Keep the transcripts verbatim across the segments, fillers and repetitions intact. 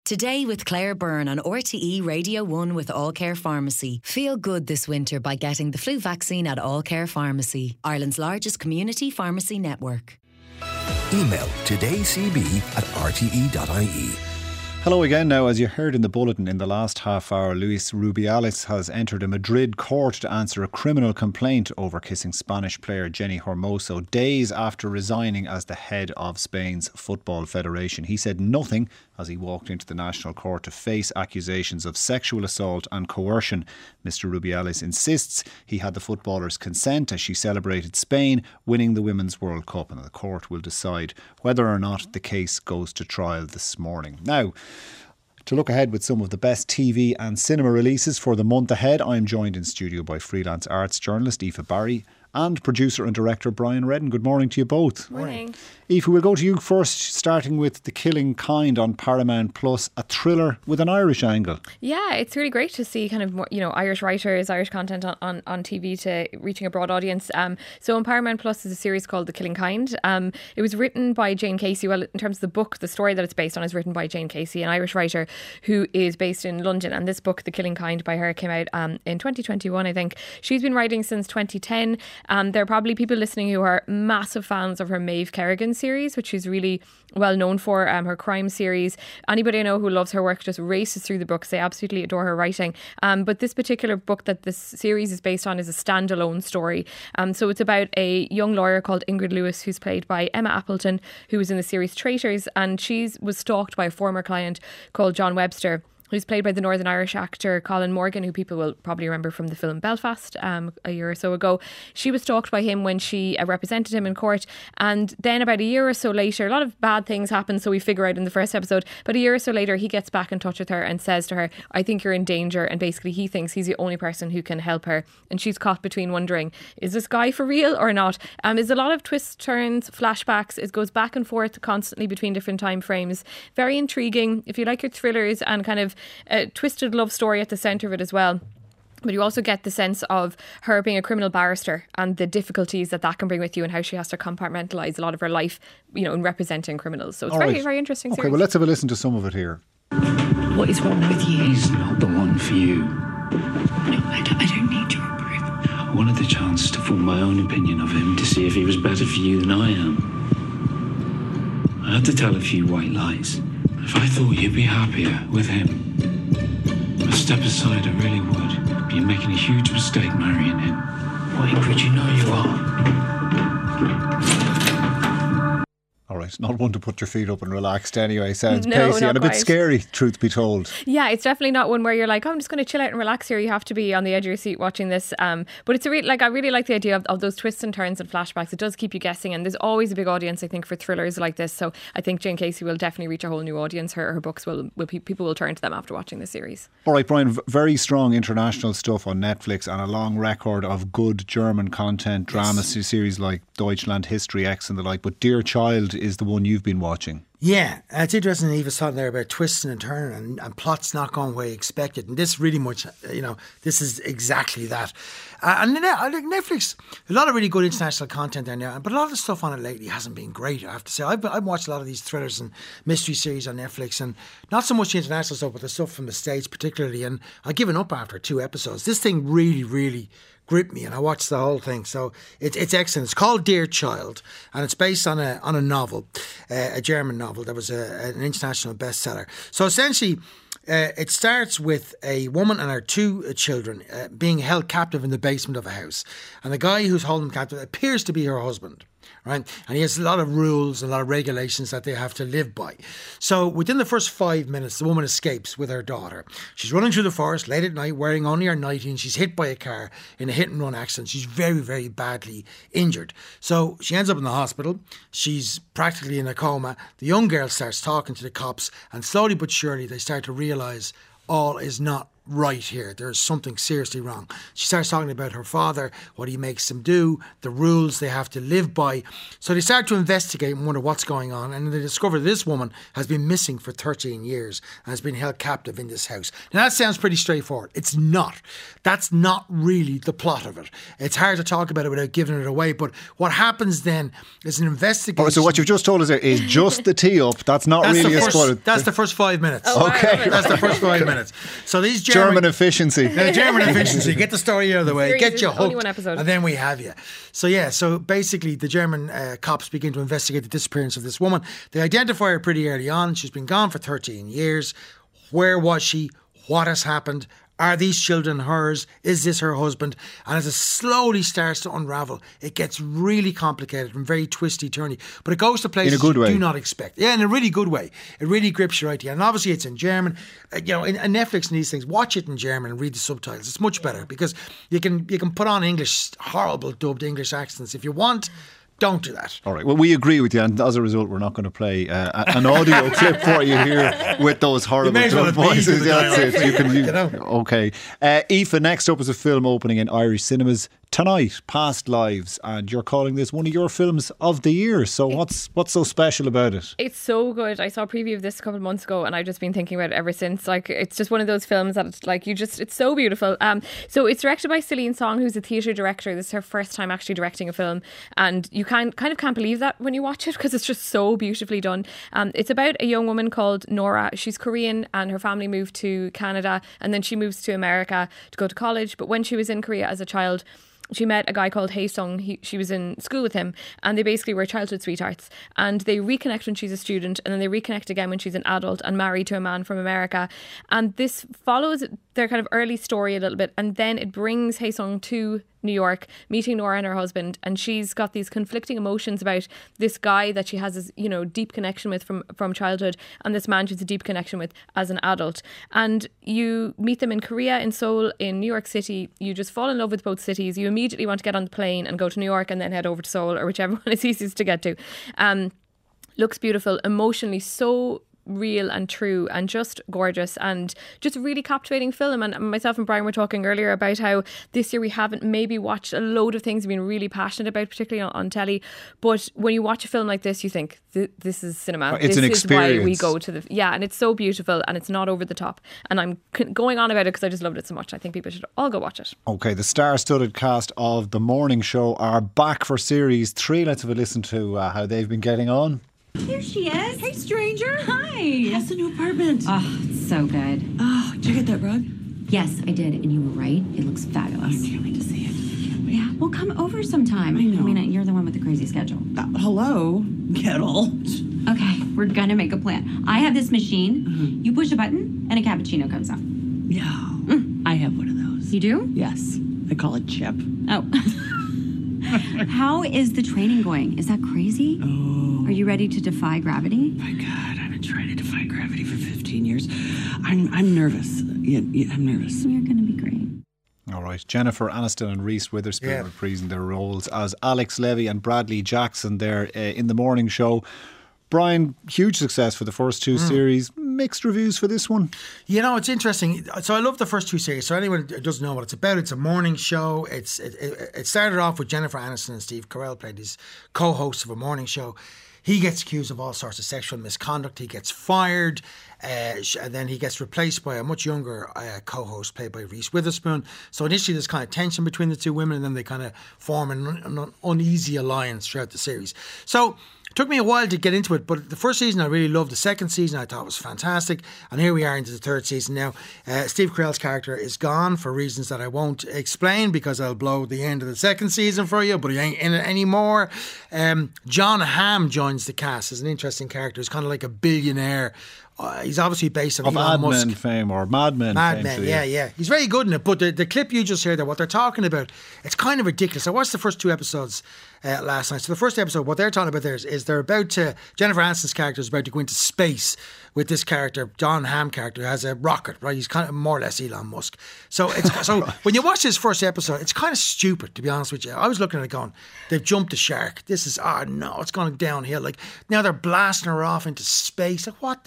Today with Claire Byrne on R T E Radio one with All Care Pharmacy. Feel good this winter by getting the flu vaccine at All Care Pharmacy, Ireland's largest community pharmacy network. Email todaycb at r t e dot i e. Hello again. Now, as you heard in the bulletin in the last half hour, Luis Rubiales has entered a Madrid court to answer a criminal complaint over kissing Spanish player Jenni Hermoso days after resigning as the head of Spain's Football Federation. He said nothing as he walked into the National Court to face accusations of sexual assault and coercion. Mister Rubiales insists he had the footballer's consent as she celebrated Spain winning the Women's World Cup, and the court will decide whether or not the case goes to trial this morning. Now, to look ahead with some of the best T V and cinema releases for the month ahead, I'm joined in studio by freelance arts journalist Aoife Barry and producer and director Brian Redden. Good morning to you both. Morning. Aoife, we'll go to you first, starting with The Killing Kind on Paramount Plus, a thriller with an Irish angle. Yeah, it's really great to see kind of more, you know, Irish writers, Irish content on, on, on T V to reaching a broad audience. Um, so on Paramount Plus is a series called The Killing Kind. Um, it was written by Jane Casey. Well, in terms of the book, the story that it's based on is written by Jane Casey, an Irish writer who is based in London. And this book, The Killing Kind by her, came out um, in twenty twenty-one, I think. She's been writing since twenty ten. Um, there are probably people listening who are massive fans of her Maeve Kerrigan series, which she's really well known for, um, her crime series. Anybody I know who loves her work just races through the books. They absolutely adore her writing. Um, but this particular book that this series is based on is a standalone story. Um, so it's about a young lawyer called Ingrid Lewis, who's played by Emma Appleton, who was in the series Traitors, and she was stalked by a former client called John Webster, who's played by the Northern Irish actor Colin Morgan, who people will probably remember from the film Belfast um, a year or so ago. She was stalked by him when she uh, represented him in court. And then about a year or so later, a lot of bad things happen, so we figure out in the first episode. But a year or so later, he gets back in touch with her and says to her, I think you're in danger. And basically he thinks he's the only person who can help her. And she's caught between wondering, is this guy for real or not? Um, there's a lot of twists, turns, flashbacks. It goes back and forth constantly between different time frames. Very intriguing. If you like your thrillers and kind of a twisted love story at the centre of it as well. But you also get the sense of her being a criminal barrister and the difficulties that that can bring with you and how she has to compartmentalise a lot of her life, you know, in representing criminals. So it's All very, right. very interesting Okay, series. well, let's have a listen to some of it here. What is wrong with you? He's not the one for you. No, I don't, I don't need your approval. I wanted the chance to form my own opinion of him to see if he was better for you than I am. I had to tell a few white lies. If I thought you'd be happier with him, I'd step aside, I really would. You're making a huge mistake marrying him. What Ingrid, you know you are. All right, not one to put your feet up and relaxed anyway. Sounds No, pacey not and a bit quite. scary, truth be told. Yeah, it's definitely not one where you're like, oh, I'm just going to chill out and relax here. You have to be on the edge of your seat watching this. Um, but it's a re- like I really like the idea of, of those twists and turns and flashbacks. It does keep you guessing, and there's always a big audience, I think, for thrillers like this. So I think Jane Casey will definitely reach a whole new audience. Her her books will, will people will turn to them after watching the series. All right, Brian, v- very strong international stuff on Netflix and a long record of good German content, drama Yes. series like Deutschland, History X and the like. But Dear Child is the one you've been watching. Yeah, uh, it's interesting. Eve was talking there about twisting and turning and, and plots not going where you expected. And this really much, uh, you know, this is exactly that. Uh, and then, I think Netflix, a lot of really good international content there now, but a lot of the stuff on it lately hasn't been great, I have to say. I've, I've watched a lot of these thrillers and mystery series on Netflix, and not so much the international stuff, but the stuff from the States particularly. And I've given up after two episodes. This thing really, really gripped me, and I watched the whole thing. So it's it's excellent. It's called Dear Child, and it's based on a on a novel, uh, a German novel that was a, an international bestseller. So essentially, uh, it starts with a woman and her two uh, children uh, being held captive in the basement of a house, and the guy who's holding them captive appears to be her husband. Right, and he has a lot of rules and a lot of regulations that they have to live by. So within the first five minutes, the woman escapes with her daughter. She's running through the forest late at night, wearing only her nightie, and she's hit by a car in a hit and run accident. She's very, very badly injured. So she ends up in the hospital. She's practically in a coma. The young girl starts talking to the cops, and slowly but surely they start to realise all is not right here. There's something seriously wrong. She starts talking about her father, what he makes them do, the rules they have to live by. So they start to investigate and wonder what's going on, and they discover this woman has been missing for thirteen years and has been held captive in this house. Now that sounds pretty straightforward. It's not. That's not really the plot of it. It's hard to talk about it without giving it away, but what happens then is an investigation. Oh, so what you've just told us there is just the tee up. That's not that's really the a first, spoiler. That's the first five minutes. Oh, okay. Wow. That's the first five minutes. So these German, German efficiency. the German efficiency. Get the story out of the way. Series Get is you only hooked. one episode. And then we have you. So yeah, so basically the German uh, cops begin to investigate the disappearance of this woman. They identify her pretty early on. She's been gone for thirteen years. Where was she? What has happened? Are these children hers? Is this her husband? And as it slowly starts to unravel, it gets really complicated and very twisty-turny. But it goes to places In a good you way. do not expect. Yeah, in a really good way. It really grips your idea. And obviously it's in German. Uh, you know, in, in Netflix and these things, watch it in German and read the subtitles. It's much better because you can you can put on English, horrible dubbed English accents if you want. Don't do that. All right. Well, we agree with you, and as a result, we're not going to play uh, an audio clip for you here with those horrible may as well dub have voices. the That's dialogue. it. You can. You, You know. Okay. Uh, Aoife, next up is a film opening in Irish cinemas tonight, Past Lives, and you're calling this one of your films of the year. So what's what's so special about it? It's so good. I saw a preview of this a couple of months ago and I've just been thinking about it ever since. Like, it's just one of those films that it's like you just, it's so beautiful. Um, so it's directed by Celine Song, who's a theatre director. This is her first time actually directing a film, and you can kind of can't believe that when you watch it because it's just so beautifully done. Um, it's about a young woman called Nora. She's Korean and her family moved to Canada and then she moves to America to go to college. But when she was in Korea as a child, she met a guy called Hae Sung. He, she was in school with him and they basically were childhood sweethearts, and they reconnect when she's a student and then they reconnect again when she's an adult and married to a man from America. And this follows their kind of early story a little bit, and then it brings Hae Sung to New York, meeting Nora and her husband, and she's got these conflicting emotions about this guy that she has this, you know, deep connection with from, from childhood, and this man she's a deep connection with as an adult. And you meet them in Korea, in Seoul, in New York City. You just fall in love with both cities. You immediately want to get on the plane and go to New York and then head over to Seoul, or whichever one is easiest to get to. Um, looks beautiful, emotionally so real and true and just gorgeous and just a really captivating film. And myself and Brian were talking earlier about how this year we haven't maybe watched a load of things we've been really passionate about, particularly on, on telly, but when you watch a film like this you think this is cinema. It's this an is why we experience. go to the yeah and it's so beautiful and it's not over the top, and I'm c- going on about it because I just loved it so much. I think people should all go watch it. Okay, the star-studded cast of The Morning Show are back for series three. Let's have a listen to uh, how they've been getting on. Here she is. Hey, stranger. Hi. How's the new apartment? Oh, it's so good. Oh, did you get that rug? Yes, I did, and you were right. It looks fabulous. I can't wait to see it. Can't wait. Yeah, well, come over sometime. I know. I mean, you're the one with the crazy schedule. Uh, hello? Get old. Okay, we're gonna make a plan. I have this machine. Mm-hmm. You push a button, and a cappuccino comes out. Yeah. Mm. I have one of those. You do? Yes. I call it Chip. Oh. How is the training going? Is that crazy? Oh. Are you ready to defy gravity? My God, I've been trying to defy gravity for fifteen years. I'm I'm nervous. Yeah, yeah I'm nervous. You're gonna be great. All right, Jennifer Aniston and Reese Witherspoon Yeah. reprising their roles as Alex Levy and Bradley Jackson there uh, in The Morning Show. Brian, huge success for the first two series. Mixed reviews for this one. You know, it's interesting. So I love the first two series. So anyone who doesn't know what it's about, it's a morning show. It's It, it, it started off with Jennifer Aniston and Steve Carell played these co-hosts of a morning show. He gets accused of all sorts of sexual misconduct. He gets fired. Uh, sh- and then he gets replaced by a much younger uh, co-host played by Reese Witherspoon. So initially there's kind of tension between the two women, and then they kind of form an, an uneasy alliance throughout the series. So it took me a while to get into it, but the first season I really loved. The second season I thought was fantastic. And here we are into the third season now. Uh, Steve Carell's character is gone for reasons that I won't explain because I'll blow the end of the second season for you, but he ain't in it anymore. Um, John Hamm joins the cast as an interesting character. He's kind of like a billionaire. Uh, he's obviously based on Of Elon Mad Musk. Men fame or Mad Men Mad fame. Men, to you. yeah, yeah. He's very good in it, but the, the clip you just heard there, what they're talking about, it's kind of ridiculous. I watched the first two episodes uh, last night. So the first episode, what they're talking about there is, is they're about to, Jennifer Aniston's character is about to go into space with this character, John Hamm character, who has a rocket, right? He's kind of more or less Elon Musk. So it's so when you watch this first episode, it's kind of stupid, to be honest with you. I was looking at it going, they've jumped the shark. This is, oh no, it's going downhill. Like now they're blasting her off into space. Like what the hell?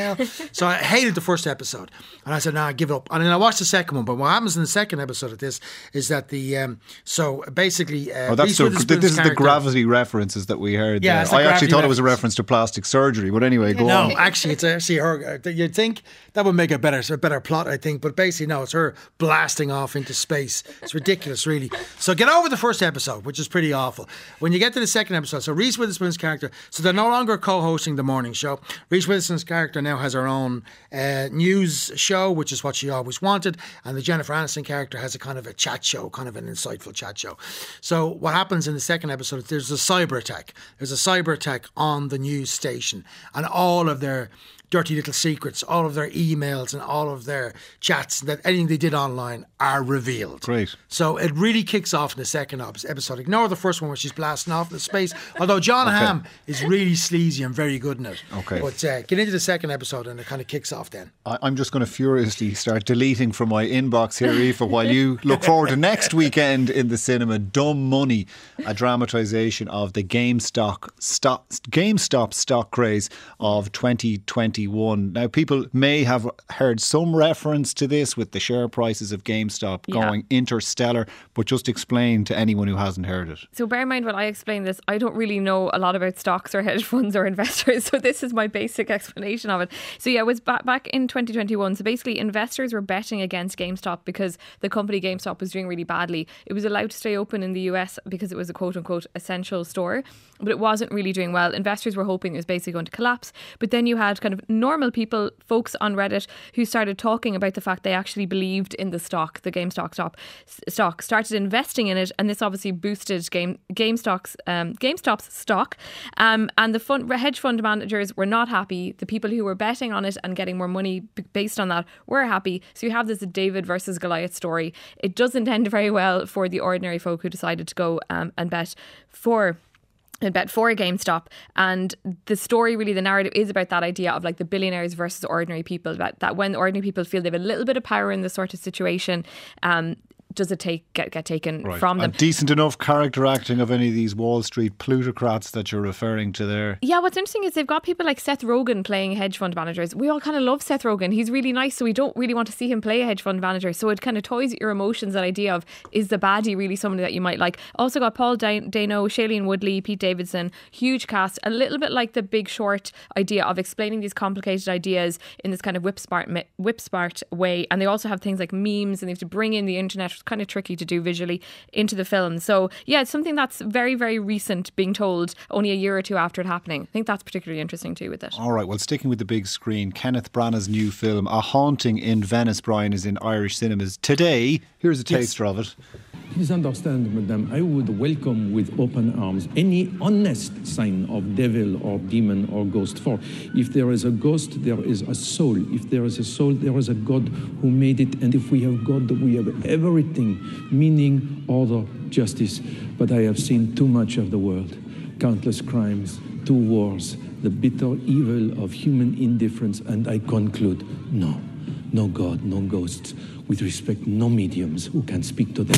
hell? So I hated the first episode. And I said, nah, give it up. And then I watched the second one. But what happens in the second episode of this is that the, um, so basically... Uh, oh, that's so, this is the Gravity references that we heard. Yeah, there. I actually thought reference. it was a reference to plastic surgery. But anyway, go no, on. No, actually, it's actually her. You'd think that would make a better, a better plot, I think. But basically, no, it's her blasting off into space. It's ridiculous, really. So get over the first episode, which is pretty awful. When you get to the second episode, so Reese Witherspoon's character, so they're no longer co-hosting the morning show. Reese Witherspoon's character now has her own uh, news show, which is what she always wanted. And the Jennifer Aniston character has a kind of a chat show, kind of an insightful chat show. So what happens in the second episode, there's a cyber attack. There's a cyber attack on the news station. And all of their dirty little secrets, all of their emails and all of their chats, that anything they did online are revealed. Great. So it really kicks off in the second episode. Ignore the first one where she's blasting off into space, although John okay. Hamm is really sleazy and very good in it. Okay. But uh, get into the second episode and it kind of kicks off then. I, I'm just going to furiously start deleting from my inbox here, Aoife, while you look forward to next weekend in the cinema, Dumb Money, a dramatisation of the GameStop stock, GameStop stock craze of twenty twenty. Now, people may have heard some reference to this with the share prices of GameStop yeah. going interstellar, but just explain to anyone who hasn't heard it. So bear in mind, when I explain this, I don't really know a lot about stocks or hedge funds or investors, so this is my basic explanation of it. So yeah, it was back, back in twenty twenty-one. So basically, investors were betting against GameStop because the company GameStop was doing really badly. It was allowed to stay open in the U S because it was a quote-unquote essential store, but it wasn't really doing well. Investors were hoping it was basically going to collapse, but then you had kind of normal people, folks on Reddit, who started talking about the fact they actually believed in the stock, the GameStop stock, stock started investing in it, and this obviously boosted Game GameStop's um, GameStop's stock. Um, and the fund, hedge fund managers were not happy. The people who were betting on it and getting more money based on that were happy. So you have this David versus Goliath story. It doesn't end very well for the ordinary folk who decided to go um, and bet for. And bet for GameStop, and the story, really the narrative, is about that idea of like the billionaires versus ordinary people, that, that when ordinary people feel they have a little bit of power in this sort of situation, um, does it take get, get taken right. from them? And decent enough character acting of any of these Wall Street plutocrats that you're referring to there. Yeah, what's interesting is they've got people like Seth Rogen playing hedge fund managers. We all kind of love Seth Rogen. He's really nice, so we don't really want to see him play a hedge fund manager. So it kind of toys at your emotions, that idea of, is the baddie really somebody that you might like? Also got Paul Dano, Shailene Woodley, Pete Davidson, huge cast. A little bit like the Big Short idea of explaining these complicated ideas in this kind of whip smart, whip smart way. And they also have things like memes, and they have to bring in the internet. It's kind of tricky to do visually into the film. So yeah, it's something that's very, very recent, being told only a year or two after it happening. I think that's particularly interesting too with it. All right, well, sticking with the big screen, Kenneth Branagh's new film, A Haunting in Venice, Brian, is in Irish cinemas today. Here's a taster yes. of it. Please understand, madam, I would welcome with open arms any honest sign of devil or demon or ghost. For if there is a ghost, there is a soul. If there is a soul, there is a God who made it. And if we have God, we have everything, meaning, order, justice. But I have seen too much of the world. Countless crimes, two wars, the bitter evil of human indifference. And I conclude, no, no God, no ghosts. With respect, no mediums who can speak to them.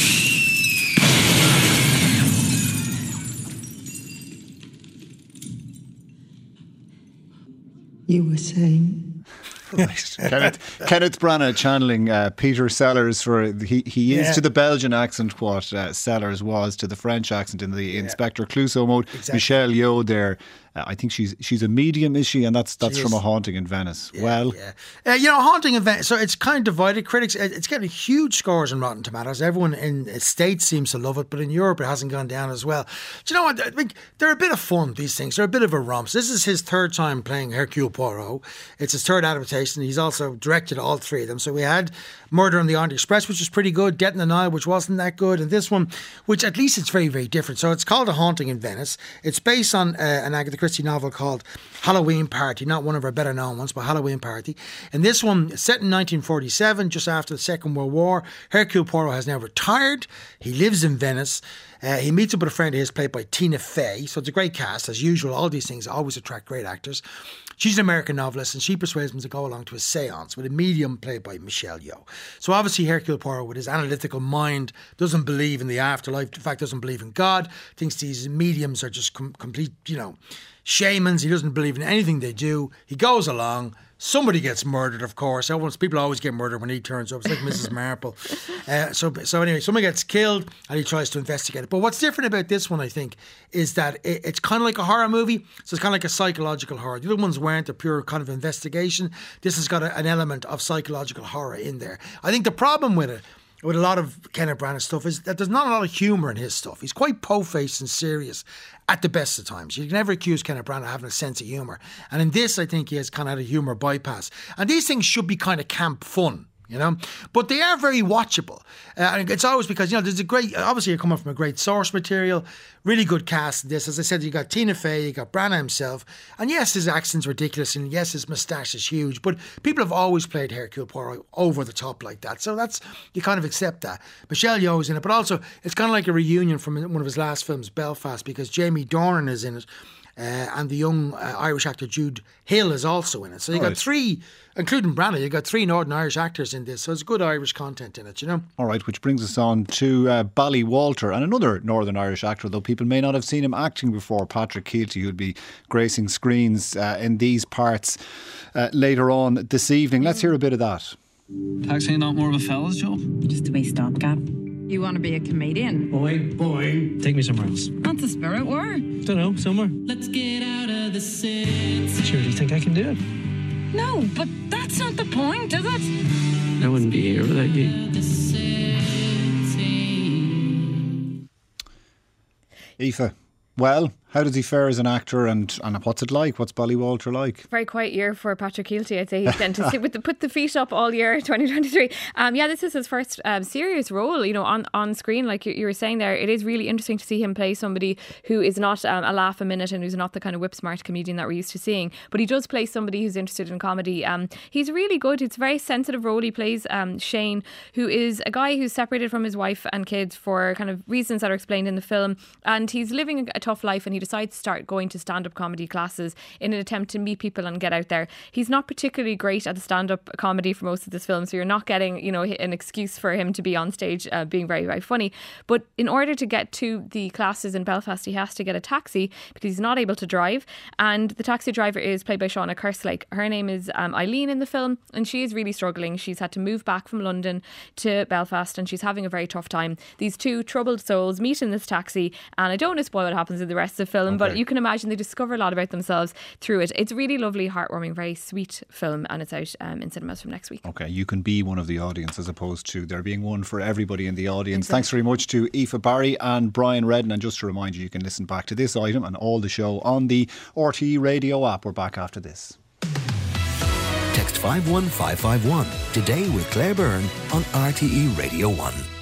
You were saying? Right. Kenneth, Kenneth Branagh channeling uh, Peter Sellers for he he is yeah. to the Belgian accent what uh, Sellers was to the French accent in the yeah. Inspector Clouseau mode. Exactly. Michelle Yeoh there. Uh, I think she's she's a medium, is she? And that's that's she from is. A Haunting in Venice. Yeah, well, yeah. Uh, you know, Haunting in Venice. So it's kind of divided. Critics, it's getting huge scores on Rotten Tomatoes. Everyone in the States seems to love it, but in Europe it hasn't gone down as well. Do you know what? I mean, they're a bit of fun. These things. They're a bit of a romp. This is his third time playing Hercule Poirot. It's his third adaptation. He's also directed all three of them. So we had Murder on the Orient Express, which was pretty good. Death in the Nile, which wasn't that good, and this one, which at least it's very, very different. So it's called A Haunting in Venice. It's based on uh, an Agatha Christie novel called Halloween Party, not one of our better known ones, but Halloween Party. And this one, set in nineteen forty-seven, just after the Second World War. Hercule Poirot has now retired. He lives in Venice. Uh, he meets up with a friend of his played by Tina Fey. So it's a great cast. As usual, all these things always attract great actors. She's an American novelist, and she persuades him to go along to a seance with a medium played by Michelle Yeoh. So obviously Hercule Poirot, with his analytical mind, doesn't believe in the afterlife. In fact, doesn't believe in God. Thinks these mediums are just com- complete, you know, shamans. He doesn't believe in anything they do. He goes along, Somebody gets murdered, of course. Almost, people always get murdered when he turns up. It's like Missus Marple. Uh, so, so anyway, someone gets killed and he tries to investigate it. But what's different about this one, I think, is that it, it's kind of like a horror movie. So it's kind of like a psychological horror. The other ones weren't a pure kind of investigation. This has got a, an element of psychological horror in there. I think the problem with it, with a lot of Kenneth Branagh stuff, is that there's not a lot of humour in his stuff. He's quite po-faced and serious at the best of times. You can never accuse Kenneth Branagh of having a sense of humour. And in this, I think he has kind of had a humour bypass. And these things should be kind of camp fun, you know, but they are very watchable. Uh, and it's always because, you know, there's a great, obviously you're coming from a great source material, really good cast in this. As I said, you got Tina Fey, you got Branagh himself, and yes, his accent's ridiculous, and yes, his moustache is huge, but people have always played Hercule Poirot over the top like that, so that's, you kind of accept that. Michelle Yeoh's in it, but also it's kind of like a reunion from one of his last films, Belfast, because Jamie Dornan is in it. Uh, and the young uh, Irish actor Jude Hill is also in it. So you got right. three, including Branagh, you got three Northern Irish actors in this. So it's good Irish content in it, you know. All right, which brings us on to uh, Bally Walter, and another Northern Irish actor, though people may not have seen him acting before, Patrick Keelty, who'll be gracing screens uh, in these parts uh, later on this evening. Let's hear a bit of that. Taxi not more of a fella's job? Just a wee stopgap. You want to be a comedian? Boy, boy. Take me somewhere else. That's the spirit, where? Don't know, somewhere. Let's get out of the city. Sure, do you think I can do it? No, but that's not the point, is it? I wouldn't be here without you. Aoife, well, how does he fare as an actor, and, and what's it like? What's Bally Walter like? Very quiet year for Patrick Keelty, I'd say. He's tend to sit with the, put the feet up all year, twenty twenty-three. Um, yeah, this is his first um, serious role, you know, on, on screen. Like you, you were saying there, it is really interesting to see him play somebody who is not um, a laugh a minute and who's not the kind of whip-smart comedian that we're used to seeing. But he does play somebody who's interested in comedy. Um, he's really good. It's a very sensitive role. He plays um, Shane, who is a guy who's separated from his wife and kids for kind of reasons that are explained in the film. And he's living a tough life, and he decides to start going to stand-up comedy classes in an attempt to meet people and get out there. He's not particularly great at the stand-up comedy for most of this film, so you're not getting, you know, an excuse for him to be on stage uh, being very, very funny. But in order to get to the classes in Belfast, he has to get a taxi because he's not able to drive. And the taxi driver is played by Shauna Kerslake. Her name is um, Eileen in the film, and she is really struggling. She's had to move back from London to Belfast, and she's having a very tough time. These two troubled souls meet in this taxi, and I don't want to spoil what happens in the rest of the film, okay. but you can imagine they discover a lot about themselves through it. It's really lovely, heartwarming, very sweet film, and it's out um, in cinemas from next week. Okay, you can be one of the audience as opposed to there being one for everybody in the audience. Exactly. Thanks very much to Aoife Barry and Brian Redden. And just to remind you, you can listen back to this item and all the show on the R T E Radio app. We're back after this. Text five one five five one today with Claire Byrne on R T E Radio one.